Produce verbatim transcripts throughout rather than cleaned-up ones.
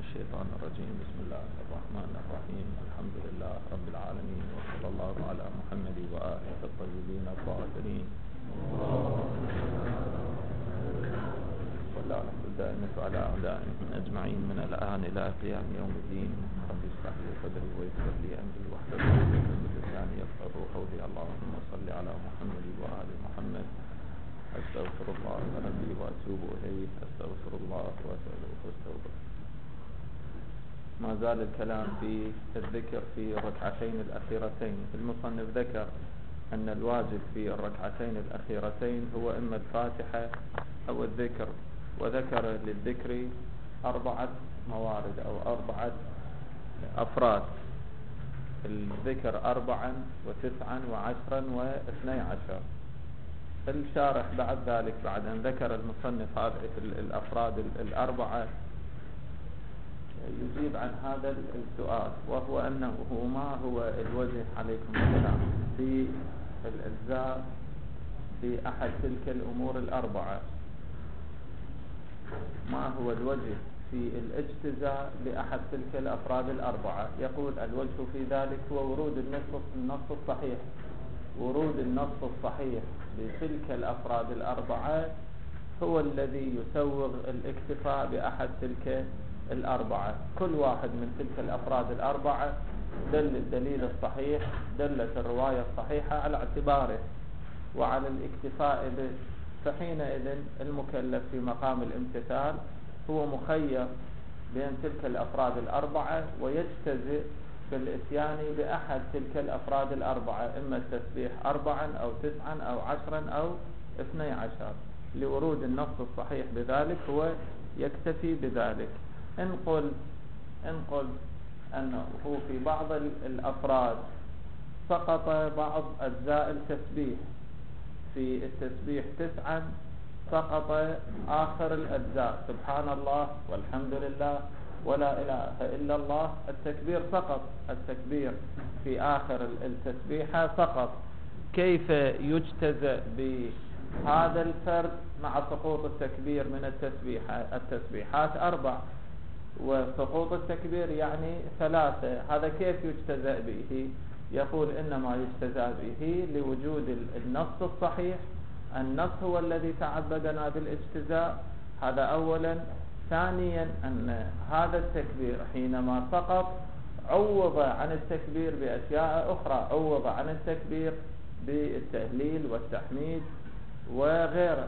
الشيطان الرجيم. بسم الله الرحمن الرحيم. الحمد لله رب العالمين، وصلى الله على محمد وآله الطيبين الطاهرين، ولا رب الدائمة على أعدائهم أجمعين من الآن إلى قيام يوم الدين. رب اشرح لي صدري ويسر لي أمري واحلل عقدة من لساني يفقهوا قولي. اللهم صل على محمد وآل محمد. أستغفر الله ربي وأتوب إليه، أستغفر الله وأسأله التوبة. ما زال الكلام في الذكر في الركعتين الأخيرتين. المصنف ذكر أن الواجب في الركعتين الأخيرتين هو إما الفاتحة أو الذكر، وذكر للذكر أربعة موارد أو أربعة أفراد. الذكر أربعا وتسعا وعشرا واثني عشر. الشارح بعد ذلك، بعد أن ذكر المصنف هذه الأفراد الأربعة، يجيب عن هذا السؤال، وهو أنه ما هو الوجه عليكم السلام في الأجزاء في أحد تلك الأمور الأربعة؟ ما هو الوجه في الاجتزاء لأحد تلك الأفراد الأربعة؟ يقول الوجه في ذلك هو ورود النص النص الصحيح. ورود النص الصحيح بتلك الأفراد الأربعة هو الذي يسوغ الاكتفاء بأحد تلك الأربعة. كل واحد من تلك الأفراد الأربعة دل الدليل الصحيح، دلت الرواية الصحيحة على اعتباره وعلى الاكتفاء به، فحينئذ المكلف في مقام الامتثال هو مخير بين تلك الأفراد الأربعة، ويجتزئ في الاتيان بأحد تلك الأفراد الأربعة، إما التسبيح أربعا أو تسعا أو عشرا أو اثني عشر. لورود النص الصحيح بذلك هو يكتفي بذلك. إن قل إن قل أنه هو في بعض الأفراد سقط بعض أجزاء التسبيح، في التسبيح تسعا سقط آخر الأجزاء، سبحان الله والحمد لله ولا إله إلا الله. التكبير سقط، التكبير في آخر التسبيحة سقط. كيف يجتزئ بهذا الفرد مع سقوط التكبير من التسبيحات؟ التسبيحات أربع وسقوط التكبير يعني ثلاثة، هذا كيف يجتزئ به؟ يقول إنما يجتزئ به لوجود النص الصحيح. النص هو الذي تعبدنا بالاجتزاء، هذا أولا. ثانيا أن هذا التكبير حينما سقط عوض عن التكبير بأشياء أخرى، عوض عن التكبير بالتهليل والتحميد وغيره،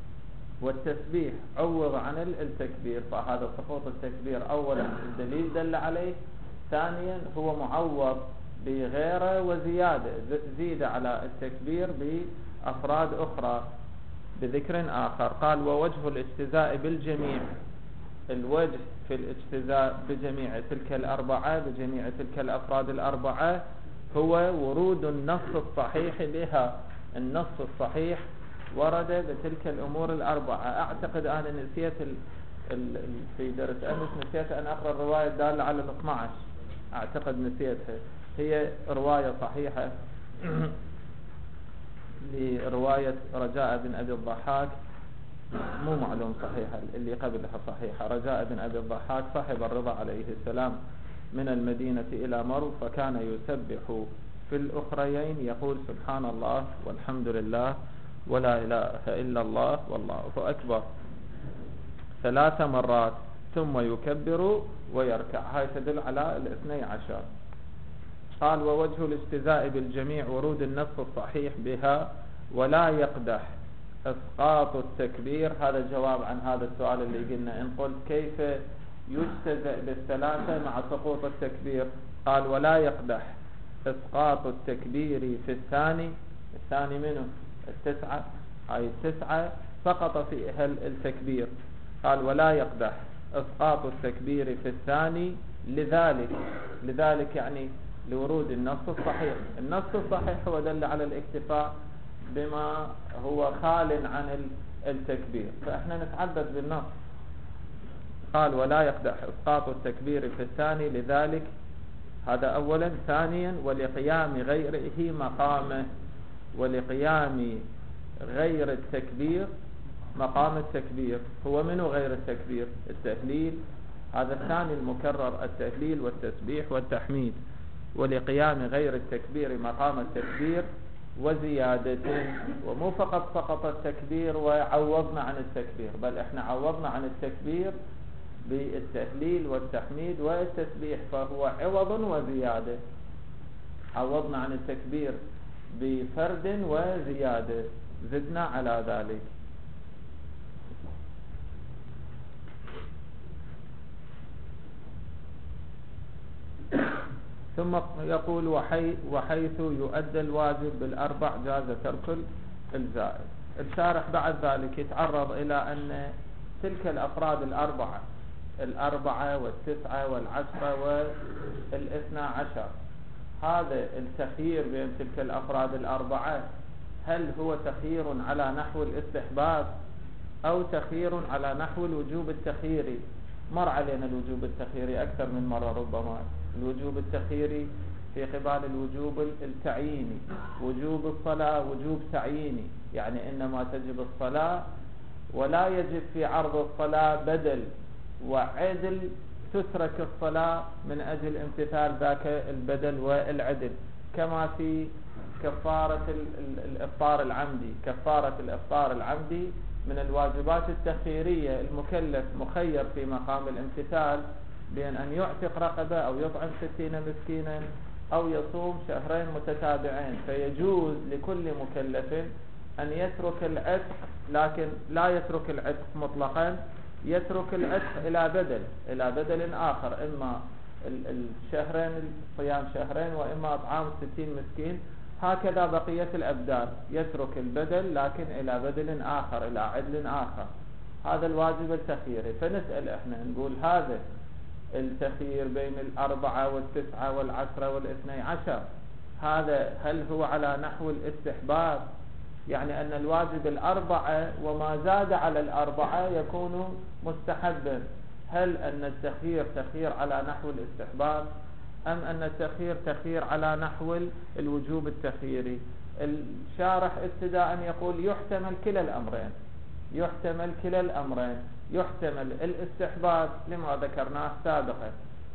والتسبيح عوض عن التكبير. فهذا سقوط التكبير أولا الدليل دل عليه، ثانيا هو معوض بغيره وزيادة، زيد على التكبير بأفراد أخرى بذكر آخر. قال ووجه الاجتزاء بالجميع، الوجه في الاجتزاء بجميع تلك الأربعة، بجميع تلك الأفراد الأربعة، هو ورود النص الصحيح بها. النص الصحيح ورد بتلك الأمور الأربعة. أعتقد أنا نسيت ال ال في درس أمس نسيت أن أقرأ الرواية الدالة على الاثنى عشر، أعتقد نسيتها. هي رواية صحيحة لرواية رجاء بن أبي الضحاك، مو معلوم صحيحة، اللي قبلها صحيحة. رجاء بن أبي الضحاك صاحب الرضا عليه السلام من المدينة إلى مرو، فكان يسبح في الأخريين يقول سبحان الله والحمد لله ولا إله إلا الله والله أكبر ثلاث مرات، ثم يكبر ويركع. هاي تدل على الاثني عشر. قال ووجه الاجتزاء بالجميع ورود النص الصحيح بها، ولا يقدح اسقاط التكبير. هذا جواب عن هذا السؤال اللي قلنا. ان قلت كيف يجتزئ بالثلاثة مع سقوط التكبير؟ قال ولا يقدح اسقاط التكبير في الثاني. الثاني منه التسعة، هاي التسعة سقط فيها التكبير. قال ولا يقدح اسقاط التكبير في الثاني، لذلك لذلك يعني لورود النص الصحيح. النص الصحيح هو دل على الاكتفاء بما هو خال عن التكبير، فإحنا نتعبد بالنص. قال ولا يقدح اسقاط التكبير في الثاني، لذلك هذا أولا. ثانيا ولقيام غيره مقامه، ولقيام غير التكبير مقام التكبير. هو منه غير التكبير؟ التهليل هذا الثاني المكرر التهليل والتسبيح والتحميد، ولقيام غير التكبير مقام التكبير وزيادة. ومو فقط سقط التكبير وعوضنا عن التكبير، بل احنا عوضنا عن التكبير بالتهليل والتحميد والتسبيح، فهو عوض وزيادة. عوضنا عن التكبير بفرد وزيادة، زدنا على ذلك. ثم يقول وحي وحيث يؤدى الواجب بالأربع جاز ترك الزائد. الشارح بعد ذلك يتعرض إلى أن تلك الأفراد الأربعة الأربعة والتسعة والعشرة والاثنى عشر، هذا التخيير بين تلك الأفراد الأربعة هل هو تخيير على نحو الاستحباب أو تخيير على نحو الوجوب التخييري؟ مر علينا الوجوب التخييري أكثر من مرة ربما. الوجوب التخييري في قبال الوجوب التعييني. وجوب الصلاة وجوب تعييني، يعني إنما تجب الصلاة ولا يجب في عرض الصلاة بدل وعدل، تترك الصلاة من أجل امتثال ذاك البدل والعدل، كما في كفارة الإفطار العمدي. كفارة الإفطار العمدي من الواجبات التخييرية، المكلف مخير في مقام الامتثال بين أن يعتق رقبة أو يطعم ستين مسكينا أو يصوم شهرين متتابعين، فيجوز لكل مكلف أن يترك العتق، لكن لا يترك العتق مطلقا، يترك العتق إلى بدل إلى بدل آخر، إما الشهرين صيام شهرين وإما إطعام ستين مسكين. هكذا بقية الأبدال يترك البدل لكن إلى بدل آخر، إلى عدل آخر. هذا الواجب التخييري. فنسأل إحنا نقول هذا التخيير بين الأربعة والتسعة والعشرة والاثني عشر، هذا هل هو على نحو الاستحباب، يعني أن الواجب الأربعة وما زاد على الأربعة يكون مستحبا؟ هل أن التخيير تخيير على نحو الاستحباب أم أن التخيير تخيير على نحو الوجوب التخييري؟ الشارح ابتداء يقول يحتمل كلا الأمرين، يحتمل كلا الأمرين. يحتمل الاستحباب لما ذكرناه سابقا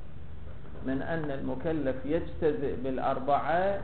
من أن المكلف يجتزئ بالأربعة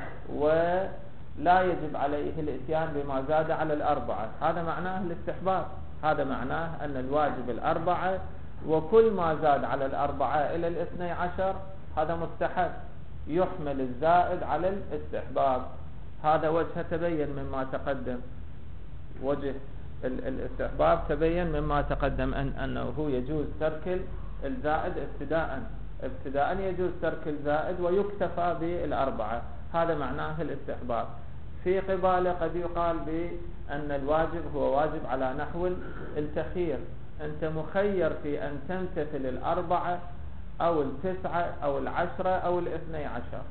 ولا يجب عليه الاتيان بما زاد على الأربعة، هذا معناه الاستحباب. هذا معناه أن الواجب الأربعة وكل ما زاد على الأربعة إلى الاثني عشر هذا مستحب، يحمل الزائد على الاستحباب. هذا وجه تبين مما تقدم، وجه الاستحباب تبين مما تقدم أن أنه يجوز ترك الزائد ابتداء ابتداء يجوز ترك الزائد ويكتفى بالأربعة، هذا معناه الاستحباب. في قباله قد يقال بأن الواجب هو واجب على نحو التخيير، أنت مخير في أن تمتثل الأربعة أو التسعة أو العشرة أو الاثني عشر،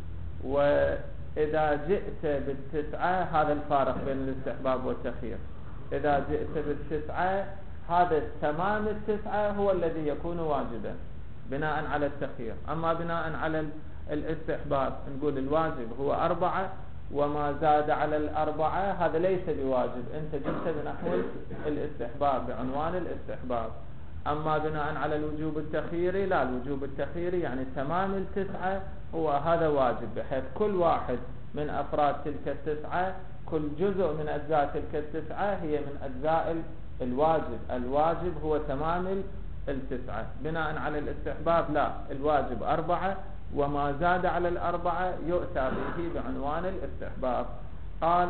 وإذا جئت بالتسعة هذا الفارق بين الاستحباب والتخيير. إذا جئت بالتسعة هذا تمام التسعة هو الذي يكون واجبا بناء على التخيير. أما بناء على الاستحباب نقول الواجب هو أربعة وما زاد على الأربعة هذا ليس بواجب، أنت جئت بنحو الاستحباب بعنوان الاستحباب. أما بناء على الوجوب التخييري لا، الوجوب التخييري يعني تمام التسعة هو هذا واجب، بحيث كل واحد من أفراد تلك التسعة، كل جزء من أجزاء تلك التسعة هي من أجزاء الواجب. الواجب هو تمام التسعة. بناء على الاستحباب لا، الواجب أربعة وما زاد على الأربعة يؤتى به بعنوان الاستحباب. قال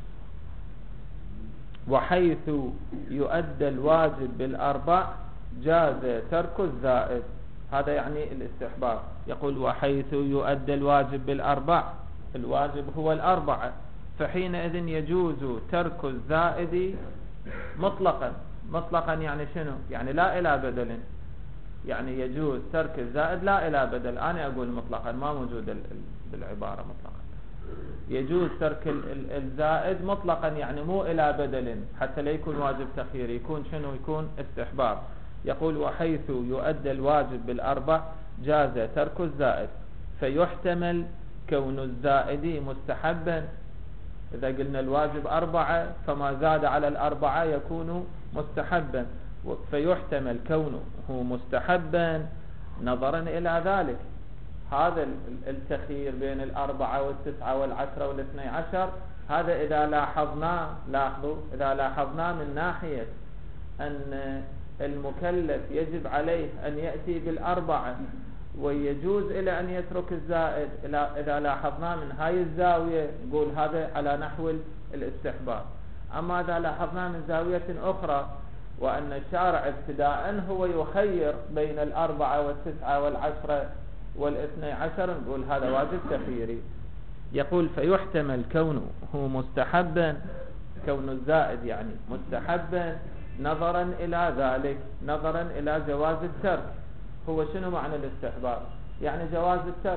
وحيث يؤدى الواجب بالأربع جاز ترك الزائد، هذا يعني الاستحباب. يقول وحيث يؤدى الواجب بالأربع، الواجب هو الأربعة، فحينئذ يجوز ترك الزائد مطلقا. مطلقا يعني شنو؟ يعني لا إلى بدل، يعني يجوز ترك الزائد لا إلى بدل. أنا أقول مطلقا، ما موجود بالعبارة مطلقا. يجوز ترك الزائد مطلقا يعني مو إلى بدل، حتى لا يكون واجب تخييري، يكون شنو؟ يكون استحباب. يقول وحيث يؤدى الواجب بالأربع جاز ترك الزائد، فيحتمل كون الزائد مستحبا. إذا قلنا الواجب أربعة فما زاد على الأربعة يكون مستحبا، فيحتمل كونه مستحبا نظرا إلى ذلك. هذا التخيير بين الأربعة والتسعة والعشرة والاثني عشر، هذا إذا لاحظنا لاحظوا إذا لاحظنا من ناحية أن المكلف يجب عليه أن يأتي بالأربعة ويجوز إلى أن يترك الزائد، إذا لاحظنا من هاي الزاوية نقول هذا على نحو الاستحباب. أما إذا لاحظنا من زاوية أخرى وأن الشارع ابتداء هو يخير بين الأربعة والتسعة والعشرة والاثني عشر، نقول هذا واجب تخييري. يقول فيحتمل كونه مستحبا، كون الزائد يعني مستحبا نظرا إلى ذلك، نظرا إلى جواز الترك. هو شنو معنى الاستحباب؟ يعني جواز الترك،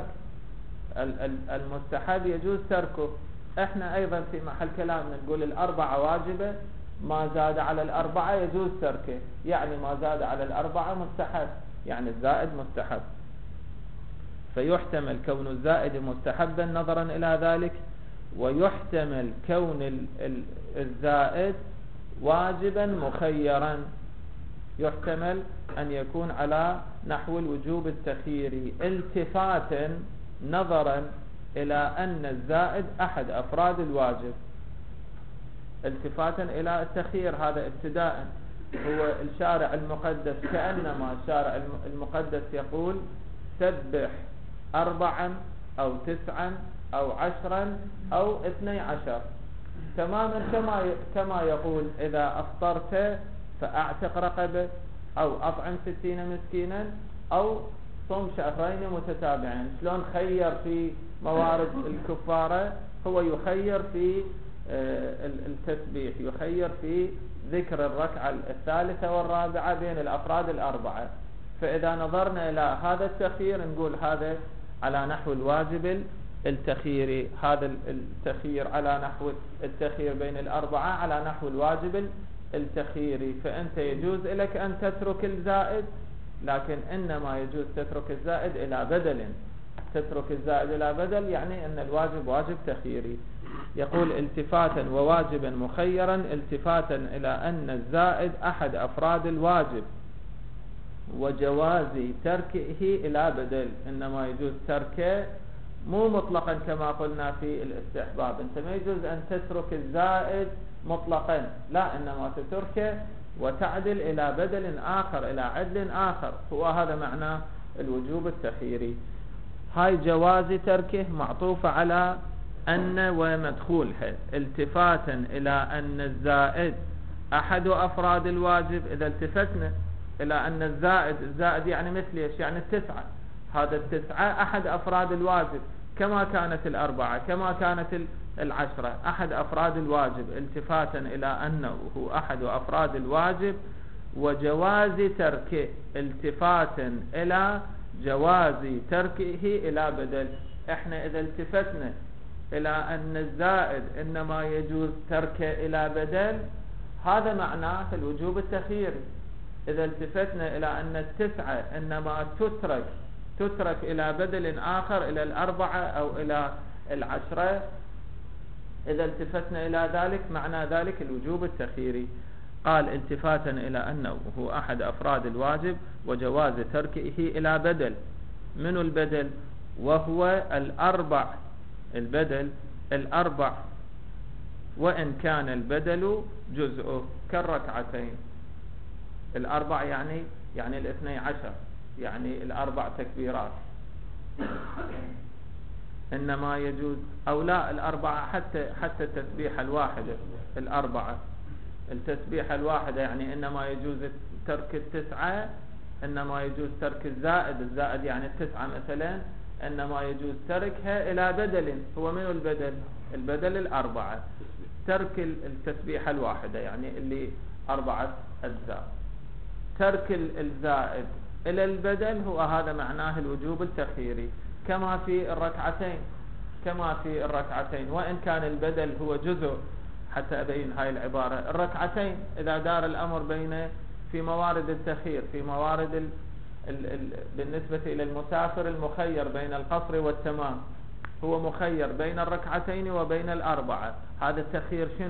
المستحب يجوز تركه. احنا ايضا في محل كلامنا نقول الأربعة واجبة، ما زاد على الأربعة يجوز تركه، يعني ما زاد على الأربعة مستحب، يعني الزائد مستحب. فيحتمل كون الزائد مستحبا نظرا إلى ذلك، ويحتمل كون الزائد واجبا مخيرا، يحتمل أن يكون على نحو الوجوب التخييري التفاتا نظرا إلى أن الزائد أحد أفراد الواجب، التفاتا إلى التخيير. هذا ابتداء هو الشارع المقدس، كأنما الشارع المقدس يقول سبح أربعا أو تسعا أو عشرا أو اثني عشر، تماما كما كما يقول إذا أفطرت فأعتق رقبة أو أطعم ستين مسكينا أو صم شهرين متتابعين. شلون خير في موارد الكفارة، هو يخير في التسبيح، يخير في ذكر الركعة الثالثة والرابعة بين الأفراد الأربعة. فإذا نظرنا إلى هذا التخيير نقول هذا على نحو الواجب التخييري، هذا التخيير على نحو التخيير بين الأربعة على نحو الواجب التخييري. فأنت يجوز لك أن تترك الزائد، لكن إنما يجوز تترك الزائد إلى بدل، تترك الزائد إلى بدل يعني أن الواجب واجب تخييري. يقول التفاتا وواجبا مخيرا، التفاتا إلى أن الزائد أحد أفراد الواجب وجواز تركه إلى بدل. إنما يجوز تركه مو مطلقا كما قلنا في الاستحباب، أنت ما يجوز أن تترك الزائد مطلقا، لا، إنما تتركه وتعدل إلى بدل آخر، إلى عدل آخر. هو هذا معنى الوجوب التخييري. هاي جواز تركه معطوفة على أن ومدخولها، التفاتا إلى أن الزائد أحد أفراد الواجب. إذا التفتنا إلى أن الزائد، الزائد يعني مثل إيش؟ يعني التسعة، هذا التسعة أحد أفراد الواجب كما كانت الأربعة كما كانت العشرة أحد أفراد الواجب، التفاتا إلى أنه هو أحد أفراد الواجب وجواز تركه، التفاتا إلى جواز تركه إلى بدل. احنا إذا التفتنا إلى أن الزائد إنما يجوز تركه إلى بدل، هذا معناه الوجوب التخييري. إذا التفتنا إلى أن التسعة إنما تترك تترك إلى بدل آخر، إلى الأربعة أو إلى العشرة، إذا التفتنا إلى ذلك معنى ذلك الوجوب التخييري. قال التفاتا إلى أنه هو أحد أفراد الواجب وجواز تركه إلى بدل. من البدل؟ وهو الأربع، البدل الأربع، وإن كان البدل جزءه كالركعتين. الأربع يعني يعني الاثني عشر، يعني الأربع تكبيرات. إنما يجوز أو لا الأربعة، حتى حتى التسبيحة الواحدة الأربعة، التسبيحة الواحدة يعني إنما يجوز ترك التسعة، إنما يجوز ترك الزائد، الزائد يعني التسعة مثلا، إنما يجوز تركها إلى بدل. هو من البدل؟ البدل الأربعة، ترك التسبيحة الواحدة يعني اللي أربعة أجزاء، ترك الزائد إلى البدل، هو هذا معناه الوجوب التخييري. كما في الركعتين، كما في الركعتين وإن كان البدل هو جزء، حتى أبين هاي العبارة. الركعتين إذا دار الأمر بين في موارد التخيير، في موارد ال ال ال بالنسبة إلى المسافر المخير بين القصر والتمام، هو مخير بين الركعتين وبين الأربعة. هذا التخيير شنو؟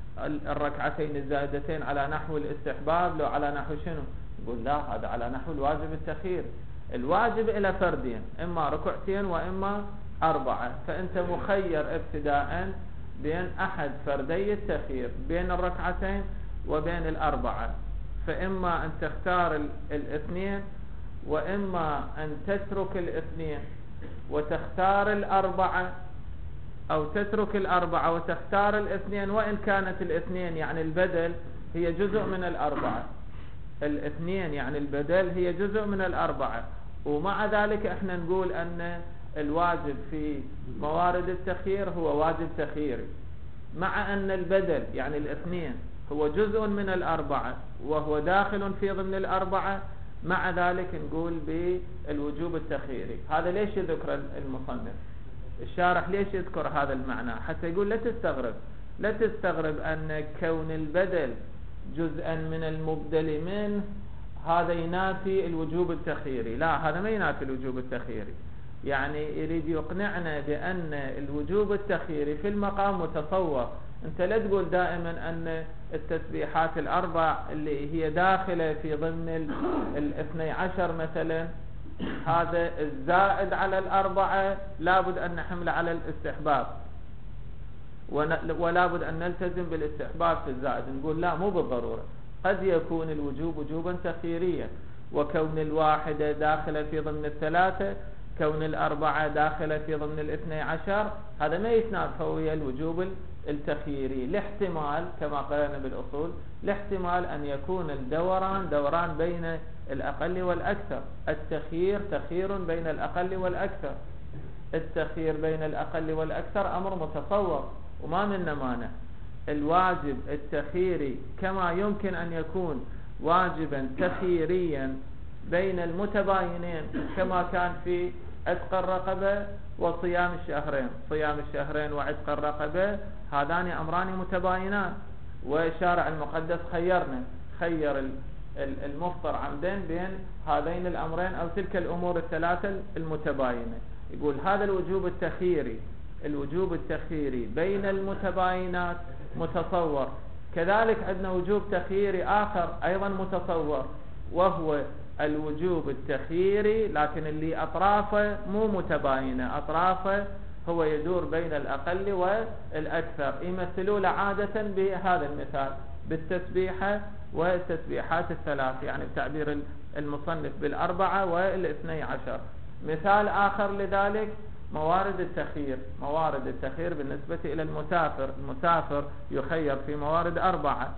الركعتين الزائدتين على نحو الاستحباب لو على نحو شنو؟ يقول لا، هذا على نحو الواجب التخيير. الواجب إلى فردين، إما ركعتين وإما أربعة، فأنت مخير ابتداء بين أحد فردي التخيير، بين الركعتين وبين الأربعة، فإما أن تختار الاثنين وإما أن تترك الاثنين وتختار الأربعة، أو تترك الأربعة وتختار الاثنين، وإن كانت الاثنين يعني البدل هي جزء من الأربعة، الاثنين يعني البدل هي جزء من الأربعة. ومع ذلك احنا نقول أن الواجب في موارد التخيير هو واجب تخييري، مع أن البدل يعني الاثنين هو جزء من الأربعة وهو داخل في ضمن الأربعة، مع ذلك نقول بالوجوب التخييري. هذا ليش يذكر المصنف الشارح؟ ليش يذكر هذا المعنى؟ حتى يقول لا تستغرب لا تستغرب أن كون البدل جزءا من المبدل منه هذا ينافي الوجوب التخييري. لا، هذا ما ينافي الوجوب التخييري، يعني يريد يقنعنا بأن الوجوب التخييري في المقام متصور. انت لا تقول دائما أن التسبيحات الأربع اللي هي داخلة في ضمن الاثني عشر مثلا، هذا الزائد على الأربعة لابد أن نحمل على الاستحباب، ولا بد أن نلتزم بالاستحباب في الزائد. نقول لا، مو بالضرورة، قد يكون الوجوب وجوبا تخييريا، وكون الواحدة داخلة في ضمن الثلاثة، كون الأربعة داخلة في ضمن الاثني عشر، هذا ما يتنافى ويا الوجوب التخييري. لاحتمال كما قلنا بالأصول، لاحتمال أن يكون الدوران دوران بين الأقل والأكثر. التخيير تخيير بين الأقل والأكثر، التخيير بين الأقل والأكثر أمر متصور وما من مانع. الواجب التخييري كما يمكن أن يكون واجبا تخييريا بين المتباينين، كما كان في عتق الرقبة وصيام الشهرين. صيام الشهرين وعتق الرقبة هذان أمران متباينان، والشارع المقدس خيرنا، خير المفطر عمدا بين هذين الأمرين أو تلك الأمور الثلاثة المتباينة. يقول هذا الوجوب التخييري، الوجوب التخييري بين المتباينات متصور. كذلك عندنا وجوب تخييري آخر أيضا متصور، وهو الوجوب التخييري لكن اللي أطرافه مو متباينة، أطرافه هو يدور بين الأقل والأكثر. يمثلوا عادة بهذا المثال بالتسبيحة والتسبيحات الثلاث، يعني بتعبير المصنف بالأربعة والاثني عشر. مثال آخر لذلك موارد التخيير. موارد التخيير بالنسبة إلى المسافر، المسافر يخير في موارد أربعة.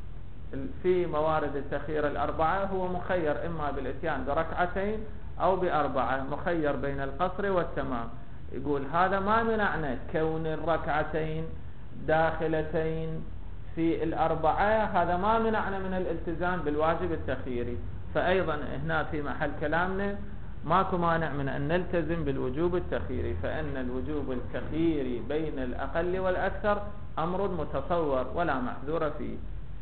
في موارد التخيير الأربعة هو مخير إما بالإتيان بركعتين أو بأربعة، مخير بين القصر والتمام. يقول هذا ما منعنا كون الركعتين داخلتين في الأربعة، هذا ما منعنا من الالتزام بالواجب التخييري. فأيضا هنا في محل كلامنا ماكو مانع من أن نلتزم بالوجوب التخييري، فإن الوجوب التخييري بين الأقل والأكثر أمر متصور ولا محذور فيه.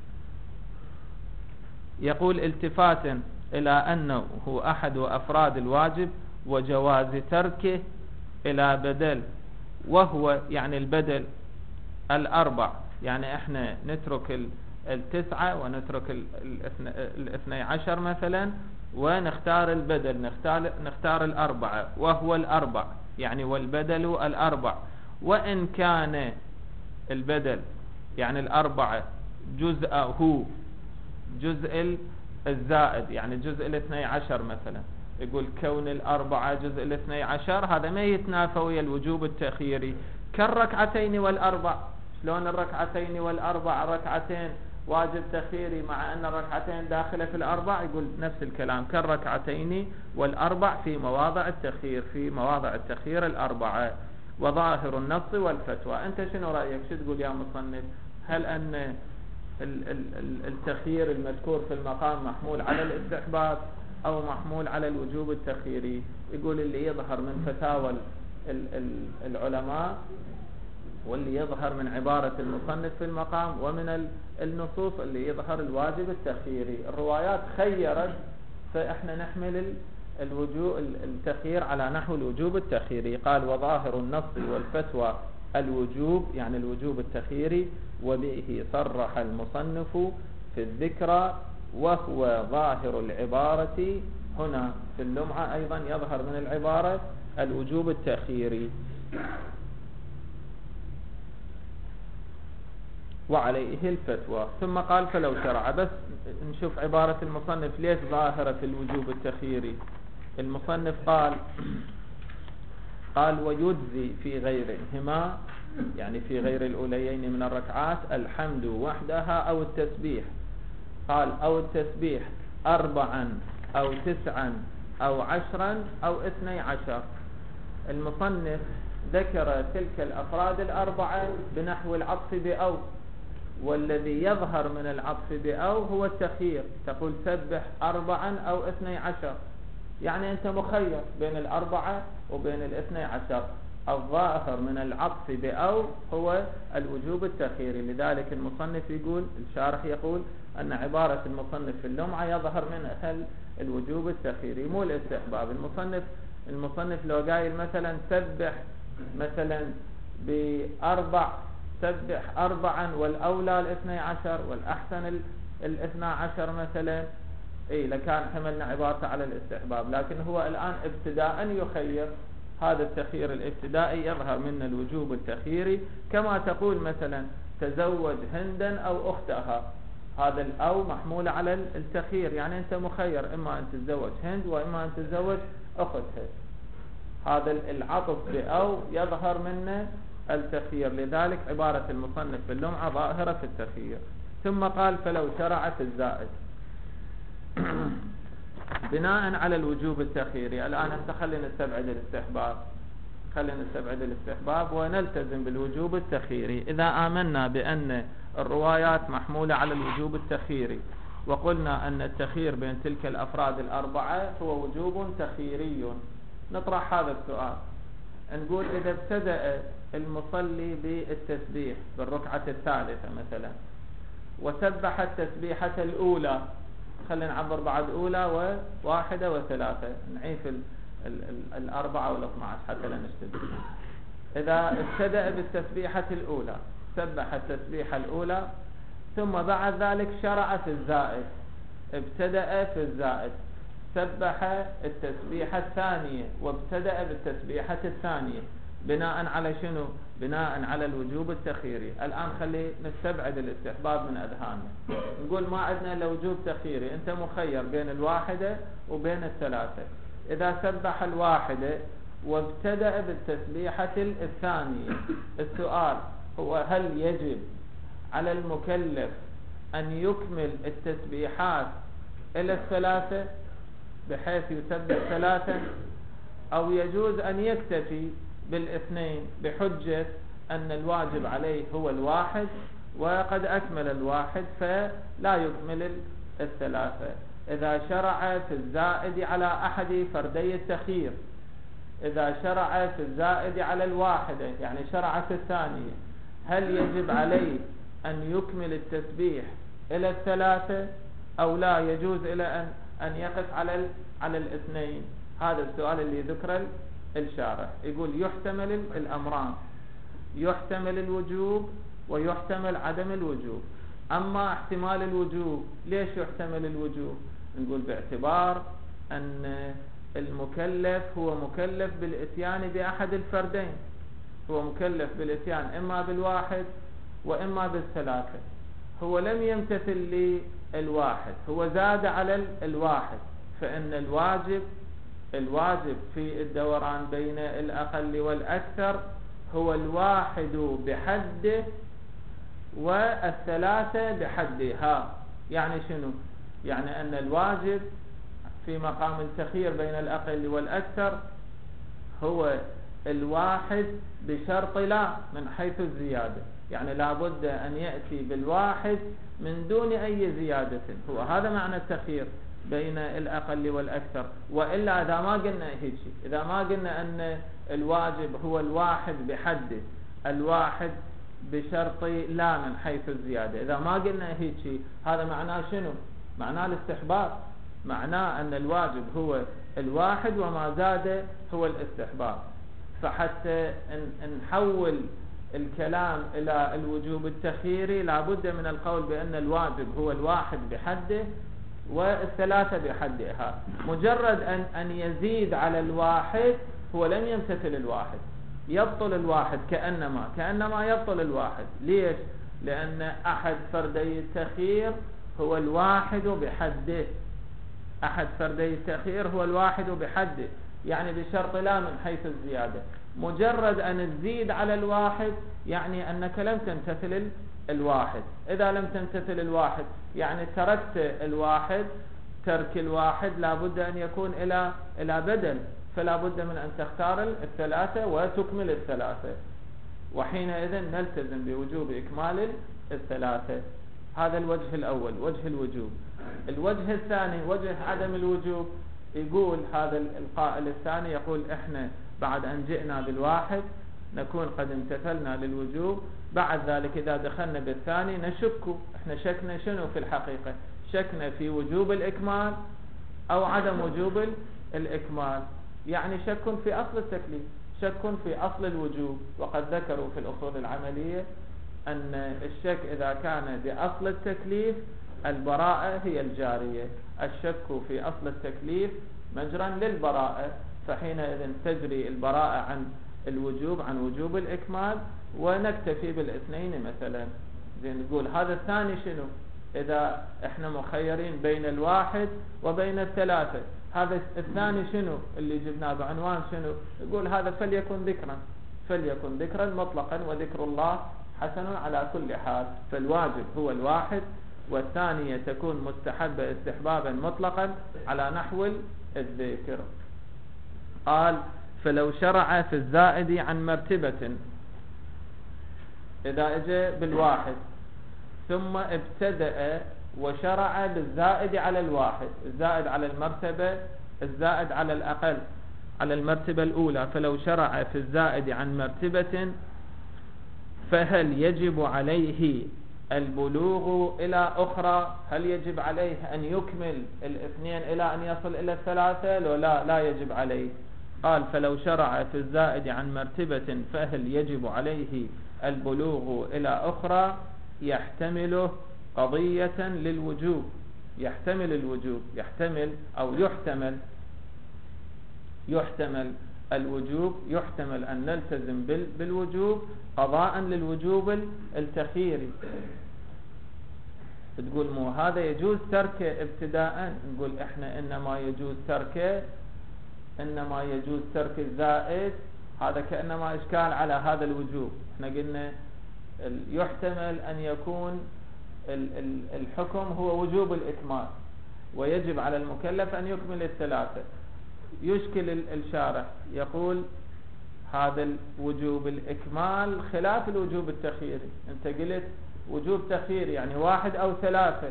يقول التفاتا إلى أنه هو أحد أفراد الواجب وجواز تركه إلى بدل، وهو يعني البدل الأربع، يعني احنا نترك التسعة ونترك الاثني عشر مثلا ونختار البدل، نختار, نختار الأربعة، وهو الأربع يعني والبدل الأربع. وإن كان البدل يعني الأربعة جزءه جزء الزائد، يعني جزء الاثني عشر مثلا، يقول كون الأربعة جزء الاثني عشر، هذا ما يتنافى ويا الوجوب التخييري. كالركعتين والأربع، شلون الركعتين والأربع ركعتين واجب تخييري مع أن الركعتين داخلة في الأربع؟ يقول نفس الكلام، كالركعتين والأربع في مواضع التخيير، في مواضع التخيير الأربعة. وظاهر النص والفتوى. أنت شنو رأيك؟ شو تقول يا مصنف؟ هل أن التخيير المذكور في المقام محمول على الاستحباب أو محمول على الوجوب التخييري؟ يقول اللي يظهر من فتاوى العلماء واللي يظهر من عبارة المصنف في المقام ومن النصوص اللي يظهر الواجب التخييري. الروايات خيرت، فإحنا نحمل الوجوب التخيير على نحو الوجوب التخييري. قال وظاهر النص والفتوى الوجوب، يعني الوجوب التخييري، وبه صرح المصنف في الذكرى، وهو ظاهر العبارة هنا في اللمعة أيضا يظهر من العبارة الوجوب التخييري. وعليه الفتوى. ثم قال فلو شرع. بس نشوف عبارة المصنف ليش ظاهرة في الوجوب التخييري. المصنف قال قال ويجزي في غيرهما، يعني في غير الأوليين من الركعات، الحمد وحدها أو التسبيح. قال أو التسبيح أربعا أو تسعا أو عشرا أو اثني عشر. المصنف ذكر تلك الأفراد الأربعة بنحو العطف بأو، والذي يظهر من العطف بأو هو التخيير. تقول سبح أربعا أو اثني عشر، يعني أنت مخير بين الأربعة وبين الاثني عشر. الظاهر من العطف بأو هو الوجوب التخييري. لذلك المصنف يقول، الشارح يقول أن عبارة المصنف في اللمعة يظهر منها الوجوب التخييري مو الاستحباب. المصنف المصنف لو قايل مثلا سبح مثلا بأربع، سبح أربعا والأولى الاثني عشر والأحسن الاثنى عشر مثلا، إيه لكان حملنا عبارة على الاستحباب. لكن هو الآن ابتداء يخير، هذا التخيير الابتدائي يظهر منه الوجوب التخييري. كما تقول مثلا تزوج هندا أو أختها، هذا الأو محمول على التخيير، يعني أنت مخير إما أن تتزوج هند وإما أن تتزوج أختها. هذا العطف بأو يظهر منه التخيير. لذلك عبارة المصنف في اللمعة ظاهرة في التخيير. ثم قال فلو شرعت الزائد بناء على الوجوب التخييري. الآن خلينا نستبعد الاستحباب، خلينا نستبعد الاستحباب ونلتزم بالوجوب التخييري. إذا آمنا بأن الروايات محمولة على الوجوب التخييري، وقلنا أن التخيير بين تلك الأفراد الأربعة هو وجوب تخييري، نطرح هذا السؤال. نقول إذا ابتدأ المصلي بالتسبيح بالركعة الثالثة مثلا، وسبح التسبيحة الأولى، خلينا نعبر بعد أولى وواحدة وثلاثة، نعيف ال ال ال الأربعة والاثنى عشر حتى لا نشتبه. إذا ابتدأ بالتسبيحة الأولى، سبح التسبيحة الأولى، ثم بعد ذلك شرع في الزائد، ابتدأ في الزائد، سبح التسبيحة الثانية وابتدأ بالتسبيحة الثانية، بناء على شنو؟ بناء على الوجوب التخييري. الآن خلي نستبعد الاستحباب من أذهاننا، نقول ما عندنا إلا وجوب تخييري، أنت مخير بين الواحدة وبين الثلاثة. إذا سبح الواحدة وابتدأ بالتسبيحة الثانية، السؤال هو هل يجب على المكلف أن يكمل التسبيحات إلى الثلاثة بحيث يسبح ثلاثا، أو يجوز أن يكتفي بالاثنين بحجة أن الواجب عليه هو الواحد وقد أكمل الواحد فلا يكمل الثلاثة؟ إذا شرع في الزائد على أحد فردي التخيير، إذا شرع في الزائد على الواحدة يعني شرع في الثانية، هل يجب عليه أن يكمل التسبيح إلى الثلاثة أو لا يجوز إلى أن أن يقف على على الاثنين؟ هذا السؤال اللي ذكر الشارح. يقول يحتمل الأمران، يحتمل الوجوب ويحتمل عدم الوجوب. أما احتمال الوجوب، ليش يحتمل الوجوب؟ نقول باعتبار أن المكلف هو مكلف بالاتيان بأحد الفردين، هو مكلف بالاتيان إما بالواحد وإما بالثلاثة. هو لم يمتثل للواحد، هو زاد على الواحد، فإن الواجب الواجب في الدوران بين الأقل والأكثر هو الواحد بحده والثلاثة بحدها. يعني شنو؟ يعني أن الواجب في مقام التخيير بين الأقل والأكثر هو الواحد بشرط لا من حيث الزيادة، يعني لابد أن يأتي بالواحد من دون أي زيادة. هو هذا معنى التخيير بين الأقل والأكثر. وإلا إذا ما قلنا هيك، إذا ما قلنا أن الواجب هو الواحد بحده، الواحد بشرط لا من حيث الزيادة، إذا ما قلنا هيك، هذا معناه شنو؟ معناه الاستحباب، معناه أن الواجب هو الواحد وما زاد هو الاستحباب. فحتى نحول الكلام إلى الوجوب التخييري لابد من القول بأن الواجب هو الواحد بحده والثلاثة بحدها. مجرد أن أن يزيد على الواحد هو لم يمتثل الواحد، يبطل الواحد كأنما كأنما يبطل الواحد. ليش؟ لأن أحد فردي التخيير هو الواحد بحده، أحد فردي التخيير هو الواحد بحده، يعني بشرط لا من حيث الزيادة. مجرد أن تزيد على الواحد يعني أنك لم تمتثل الواحد. إذا لم تمتثل الواحد يعني تركت الواحد، ترك الواحد لابد أن يكون إلى إلى بدل، فلا بد من أن تختار الثلاثة وتكمل الثلاثة، وحينئذ نلتزم بوجوب إكمال الثلاثة. هذا الوجه الأول، وجه الوجوب. الوجه الثاني وجه عدم الوجوب. يقول هذا القائل الثاني، يقول إحنا بعد أن جئنا بالواحد نكون قد امتثلنا للوجوب، بعد ذلك إذا دخلنا بالثاني نشك. إحنا شكنا شنو في الحقيقة؟ شكنا في وجوب الإكمال أو عدم وجوب الإكمال، يعني شك في أصل التكليف، شك في أصل الوجوب. وقد ذكروا في الأصول العملية أن الشك إذا كان بأصل التكليف البراءة هي الجارية، الشك في أصل التكليف مجرا للبراءة، فحينئذ تجري البراءة عن الوجوب عن وجوب الإكمال ونكتفي بالاثنين مثلا. زين، نقول هذا الثاني شنو؟ إذا احنا مخيرين بين الواحد وبين الثلاثة، هذا الثاني شنو اللي جبناه بعنوان شنو؟ يقول هذا فليكن ذكرا، فليكن ذكرا مطلقا، وذكر الله حسن على كل حال. فالواجب هو الواحد، والثانية تكون مستحبة استحبابا مطلقا على نحو الذكر. قال فلو شرع في الزائد عن مرتبة، إذا اجى بالواحد ثم ابتدأ وشرع بالزائد على الواحد، الزائد على المرتبة، الزائد على الأقل على المرتبة الأولى، فلو شرع في الزائد عن مرتبة فهل يجب عليه البلوغ إلى أخرى؟ هل يجب عليه أن يكمل الاثنين إلى أن يصل إلى الثلاثة؟ لو لا لا يجب عليه. قال فلو شرع في الزائد عن مرتبة فهل يجب عليه البلوغ إلى أخرى؟ يحتمله قضية للوجوب، يحتمل الوجوب، يحتمل أو يحتمل يحتمل الوجوب، يحتمل أن نلتزم بالوجوب قضاء للوجوب التخييري. تقول مو هذا يجوز تركه ابتداء؟ نقول احنا انما يجوز تركه، انما يجوز ترك الزائد، هذا كأنما اشكال على هذا الوجوب. احنا قلنا يحتمل ان يكون الحكم هو وجوب الإكمال ويجب على المكلف ان يكمل الثلاثة. يشكل الشارح يقول هذا الوجوب الإكمال خلاف الوجوب التخييري. انت قلت وجوب تخيير يعني واحد او ثلاثة،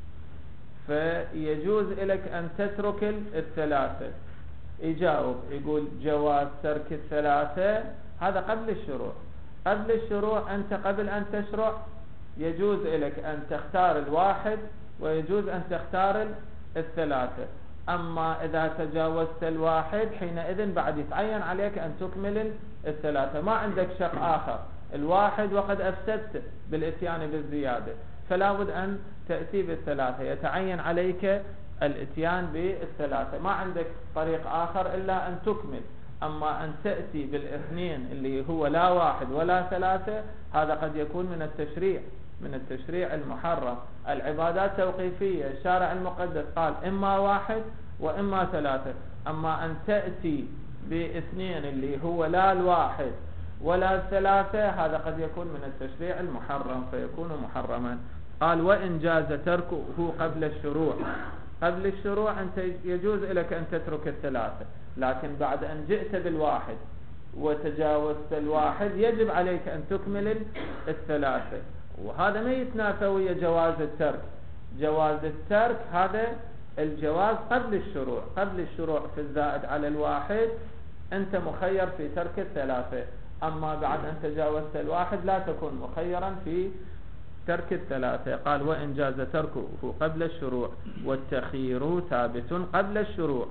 فيجوز لك ان تترك الثلاثة. يجاوب يقول جواز ترك الثلاثة هذا قبل الشروع. قبل الشروع انت قبل ان تشرع يجوز لك ان تختار الواحد ويجوز ان تختار الثلاثة. اما اذا تجاوزت الواحد حينئذ بعد يتعين عليك ان تكمل الثلاثة، ما عندك شق اخر، الواحد وقد افسدت بالاتيان بالزيادة، فلا بد ان تأتي بالثلاثة، يتعين عليك الاتيان بالثلاثة، ما عندك طريق آخر إلا أن تكمل. أما أن تأتي بالاثنين اللي هو لا واحد ولا ثلاثة هذا قد يكون من التشريع، من التشريع المحرم. العبادات توقيفية، الشارع المقدس قال إما واحد وإما ثلاثة. أما أن تأتي باثنين اللي هو لا الواحد ولا الثلاثة هذا قد يكون من التشريع المحرم فيكون محرما. قال وإن جاز تركه قبل الشروع، قبل الشروع أنت يجوز لك أن تترك الثلاثة، لكن بعد أن جئت بالواحد وتجاوزت الواحد يجب عليك أن تكمل الثلاثة. وهذا ما يتنافى ويا جواز الترك. جواز الترك هذا الجواز قبل الشروع، قبل الشروع في الزائد على الواحد أنت مخير في ترك الثلاثة. أما بعد أن تجاوزت الواحد لا تكون مخيرا في ترك الثلاثة. قال وإن جاز تركه قبل الشروع والتخيير ثابت قبل الشروع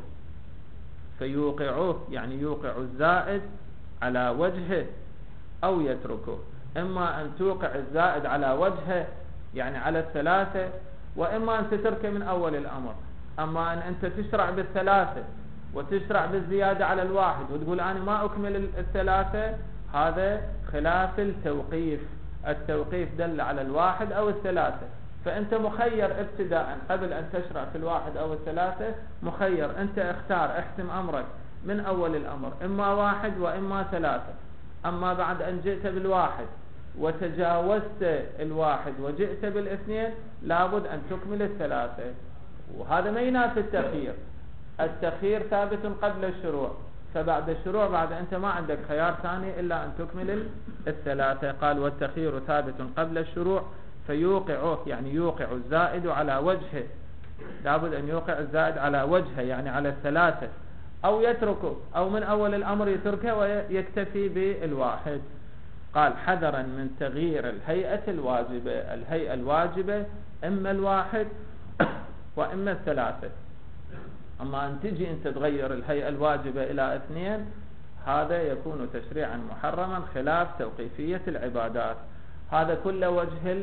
فيوقعه، يعني يوقع الزائد على وجهه أو يتركه. إما أن توقع الزائد على وجهه يعني على الثلاثة، وإما أن تتركه من أول الأمر. أما أن أنت تشرع بالثلاثة وتشرع بالزيادة على الواحد وتقول أنا ما أكمل الثلاثة، هذا خلاف التوقيف. التوقيف دل على الواحد أو الثلاثة، فأنت مخير ابتداء قبل أن تشرع في الواحد أو الثلاثة، مخير أنت اختار، احسم أمرك من أول الأمر، إما واحد وإما ثلاثة. أما بعد أن جئت بالواحد وتجاوزت الواحد وجئت بالاثنين، لابد أن تكمل الثلاثة، وهذا ما ينافي التخيير. التخيير ثابت قبل الشروع، فبعد الشروع بعد أنت ما عندك خيار ثاني إلا أن تكمل الثلاثة. قال والتخيير ثابت قبل الشروع فيوقعه، يعني يوقع الزائد على وجهه، لابد أن يوقع الزائد على وجهه يعني على الثلاثة، أو يتركه، أو من أول الأمر يتركه ويكتفي بالواحد. قال حذرا من تغيير الهيئة الواجبة. الهيئة الواجبة إما الواحد وإما الثلاثة. أما أن تجي أنت تغير الهيئة الواجبة إلى اثنين، هذا يكون تشريعا محرما خلاف توقيفية العبادات. هذا كل وجه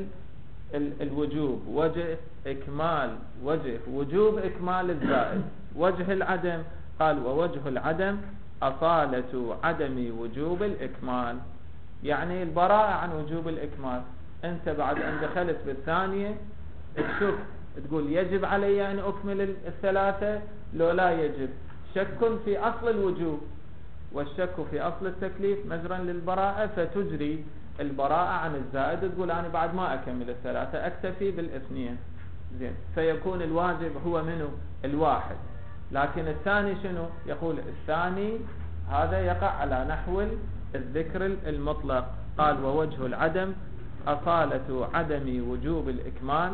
الوجوب، وجه إكمال، وجه وجوب إكمال الزائد. وجه العدم قال ووجه العدم أصالة عدم وجوب الإكمال، يعني البراءة عن وجوب الإكمال. أنت بعد أن دخلت بالثانية تشك، تقول يجب علي أن أكمل الثلاثة لو لا يجب، شك في أصل الوجوب، والشك في أصل التكليف مجرا للبراءة، فتجري البراءة عن الزائد، تقول أنا بعد ما أكمل الثلاثة أكتفي بالاثنين. زين، فيكون الواجب هو منه الواحد، لكن الثاني شنو؟ يقول الثاني هذا يقع على نحو الذكر المطلق. قال ووجه العدم أصالة عدم وجوب الإكمال،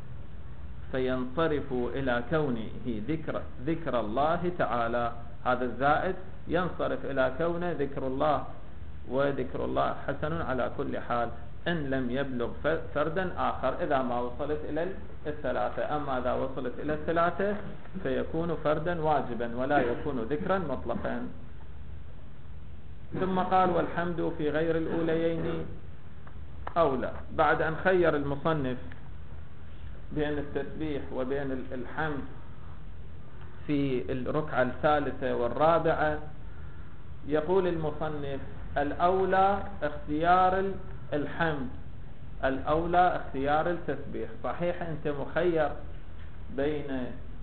فينصرف إلى كونه ذكر, ذكر الله تعالى. هذا الزائد ينصرف إلى كونه ذكر الله، وذكر الله حسن على كل حال إن لم يبلغ فردا آخر إذا ما وصلت إلى الثلاثة. أما إذا وصلت إلى الثلاثة فيكون فردا واجبا ولا يكون ذكرا مطلقا. ثم قال والحمد في غير الأوليين أولى. بعد أن خير المصنف بين التسبيح وبين الحمد في الركعة الثالثة والرابعة، يقول المصنف الأولى اختيار الحمد، الأولى اختيار التسبيح. صحيح أنت مخير بين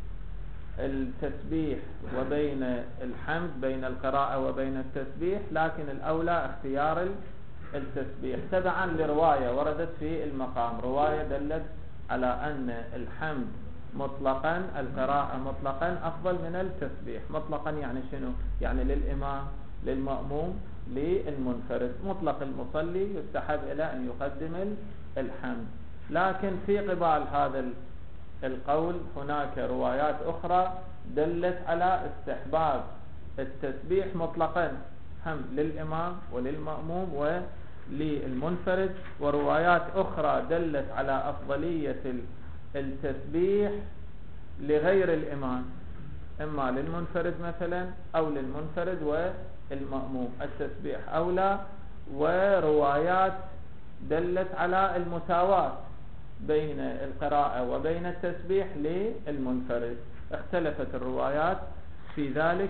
التسبيح وبين الحمد، بين القراءة وبين التسبيح، لكن الأولى اختيار التسبيح تبعا لرواية وردت في المقام، رواية دلت على أن الحمد مطلقا، القراءة مطلقا أفضل من التسبيح. مطلقا يعني شنو؟ يعني للإمام، للمأموم، للمنفرد. مطلق المصلي يستحب إلى أن يقدم الحمد، لكن في قبال هذا القول هناك روايات أخرى دلت على استحباب التسبيح مطلقا، هم للإمام وللمأموم وللمنفرد، وروايات أخرى دلت على أفضلية التسبيح لغير الإمام، إما للمنفرد مثلا أو للمنفرد والمأموم التسبيح أولى، وروايات دلت على المساواة بين القراءة وبين التسبيح للمنفرد. اختلفت الروايات في ذلك،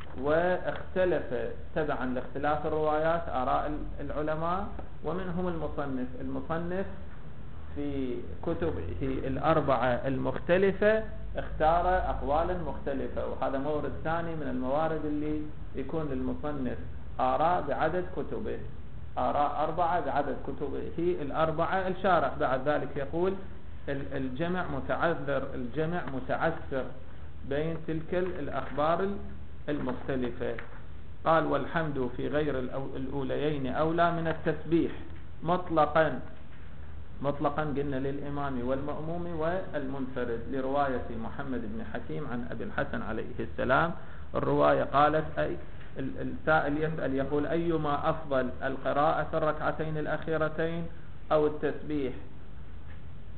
واختلف تبعا لاختلاف الروايات آراء العلماء، ومنهم المصنف. المصنف في كتبه الأربعة المختلفة اختار أقوالا مختلفة، وهذا مورد ثاني من الموارد اللي يكون للمصنف آراء بعدد كتبه، آراء أربعة بعدد كتبه الأربعة. الشارح بعد ذلك يقول الجمع متعذر، الجمع متعسر بين تلك الأخبار المختلفة. قال والحمد في غير الأوليين أولى من التسبيح مطلقا، مطلقا قلنا للإمام والمأموم والمنفرد، لرواية محمد بن حكيم عن أبي الحسن عليه السلام. الرواية قالت أي السائل يسأل يقول أيما أفضل، القراءة في الركعتين الأخيرتين أو التسبيح؟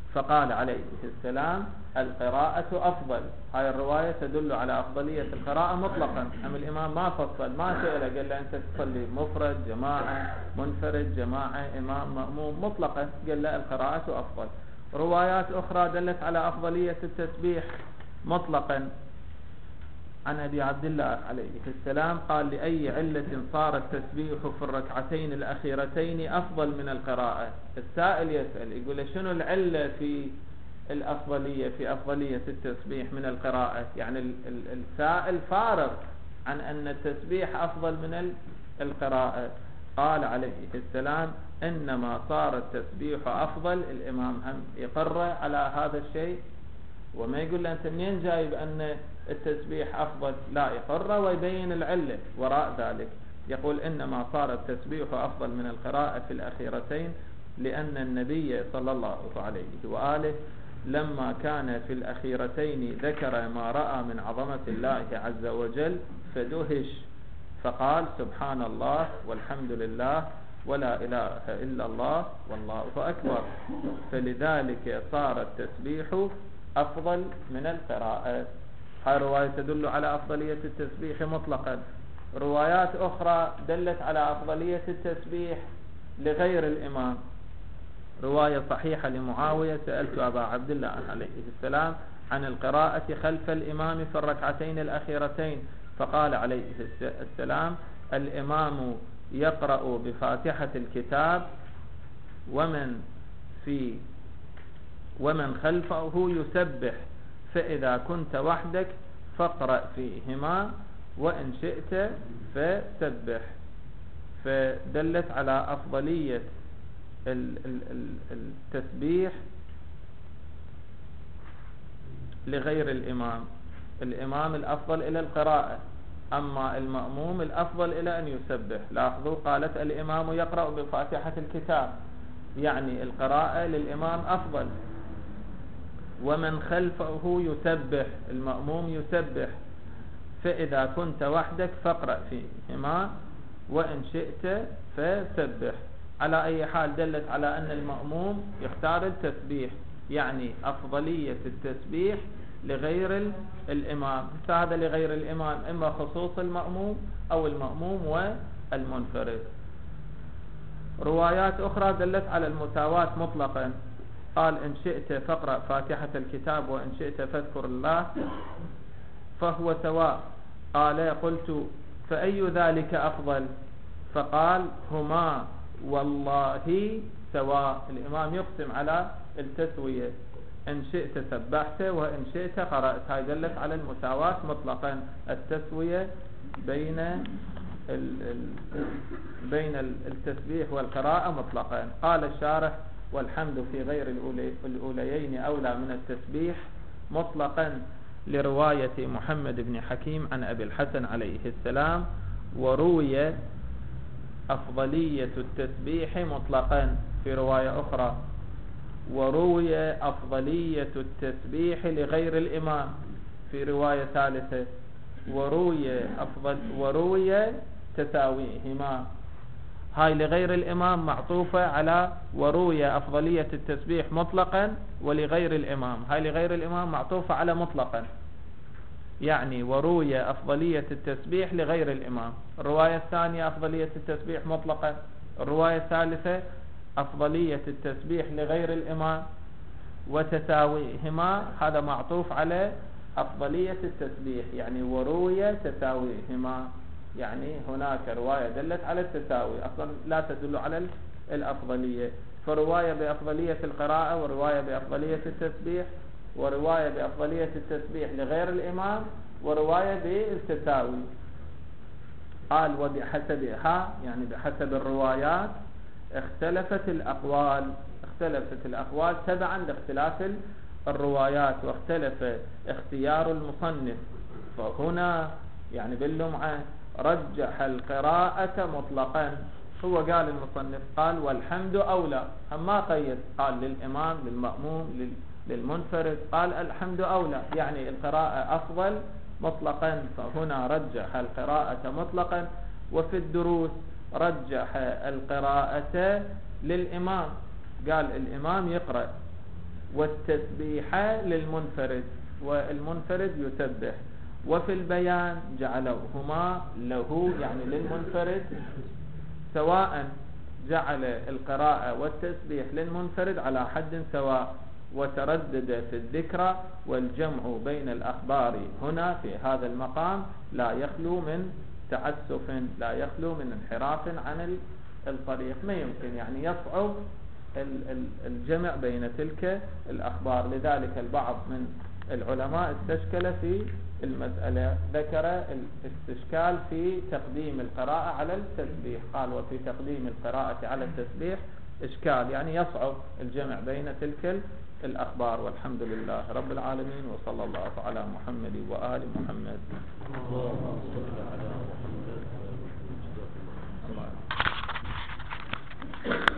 فقال عليه السلام القراءة أفضل. هاي الرواية تدل على أفضلية القراءة مطلقا. أما الإمام ما فصل، ما سئل قال له أنت تصلي مفرد جماعة منفرد جماعة إمام مأموم، مطلقا قال له القراءة أفضل. روايات أخرى دلت على أفضلية التسبيح مطلقا. عن أبي عبد الله عليه السلام قال لأي علة صار التسبيح في الركعتين الأخيرتين أفضل من القراءة؟ السائل يسأل يقول شنو العلة في الأفضلية في أفضلية التسبيح من القراءة؟ يعني السائل فارغ عن أن التسبيح أفضل من القراءة. قال عليه السلام إنما صار التسبيح أفضل. الإمام هم يقر على هذا الشيء وما يقول له أنت منين جايب أن التسبيح أفضل، لا، يقر ويبين العلة وراء ذلك. يقول إنما صار التسبيح أفضل من القراءة في الأخيرتين لأن النبي صلى الله عليه وآله لما كان في الأخيرتين ذكر ما رأى من عظمة الله عز وجل فدهش فقال سبحان الله والحمد لله ولا إله إلا الله والله أكبر، فلذلك صار التسبيح أفضل من القراءة. هاي رواية تدل على أفضلية التسبيح مطلقا. روايات أخرى دلت على أفضلية التسبيح لغير الإمام. رواية صحيحة لمعاوية سألت أبا عبد الله عليه السلام عن القراءة خلف الإمام في الركعتين الأخيرتين فقال عليه السلام الإمام يقرأ بفاتحة الكتاب ومن في ومن خلفه يسبح، فإذا كنت وحدك فاقرأ فيهما وإن شئت فسبح. فدلت على أفضلية التسبيح لغير الإمام. الإمام الأفضل إلى القراءة، أما المأموم الأفضل إلى أن يسبح. لاحظوا قالت الإمام يقرأ بفاتحة الكتاب، يعني القراءة للإمام أفضل. ومن خلفه يسبح، المأموم يسبح. فإذا كنت وحدك فاقرأ فيهما وإن شئت فسبح. على أي حال دلت على أن المأموم يختار التسبيح، يعني أفضلية التسبيح لغير الإمام. هذا لغير الإمام إما خصوص المأموم أو المأموم والمنفرد. روايات أخرى دلت على المساواة مطلقا. قال إن شئت فاقرأ فاتحة الكتاب وإن شئت فاذكر الله فهو سواء. قال قلت فأي ذلك أفضل؟ فقال هما والله سواء. الإمام يقسم على التسوية، إن شئت سبحت وإن شئت قرأت. هاي دلت على المساواة مطلقا، التسوية بين ال ال بين التسبيح والقراءة مطلقا. قال الشارح والحمد في غير الأوليين أولى من التسبيح مطلقا لرواية محمد بن حكيم عن أبي الحسن عليه السلام. وروي أفضلية التسبيح مطلقا في رواية أخرى. وروي أفضلية التسبيح لغير الإمام في رواية ثالثة. وروي أفضل وروي تساويهما. هاي لغير الإمام معطوفة على وروي أفضلية التسبيح مطلقا ولغير الإمام. هاي لغير الإمام معطوفة على مطلقا، يعني وروي أفضلية التسبيح لغير الإمام. الرواية الثانية أفضلية التسبيح مطلقا. الرواية الثالثة أفضلية التسبيح لغير الإمام وتساويهما، هذا معطوف على أفضلية التسبيح، يعني وروي تساويهما. يعني هناك رواية دلت على التساوي أصلا لا تدل على الأفضلية. فرواية بأفضلية القراءة ورواية بأفضلية التسبيح ورواية بأفضلية التسبيح لغير الإمام ورواية بالتساوي. قال وبحسبها، يعني بحسب الروايات اختلفت الأقوال اختلفت الأقوال تبعا لاختلاف الروايات واختلف اختيار المصنف. فهنا يعني باللمعة رجح القراءة مطلقا. هو قال المصنف قال والحمد أولى، هم ما قيد، قال للإمام للمأموم للمنفرد، قال الحمد أولى، يعني القراءة أفضل مطلقا. فهنا رجح القراءة مطلقا. وفي الدروس رجح القراءة للإمام، قال الإمام يقرأ والتسبيح للمنفرد، والمنفرد يسبح. وفي البيان جعلهما له يعني للمنفرد، سواء جعل القراءة والتسبيح للمنفرد على حد سواء، وتردد في الذكرى، والجمع بين الأخبار هنا في هذا المقام لا يخلو من تعسف، لا يخلو من انحراف عن الطريق. ما يمكن يعني يصعب الجمع بين تلك الأخبار. لذلك البعض من العلماء استشكل في المسألة، ذكر الاستشكال في تقديم القراءة على التسبيح، قال وفي تقديم القراءة على التسبيح إشكال، يعني يصعب الجمع بين تلك الأخبار. والحمد لله رب العالمين، وصلى الله على محمد وآل محمد. اللهم صل على محمد.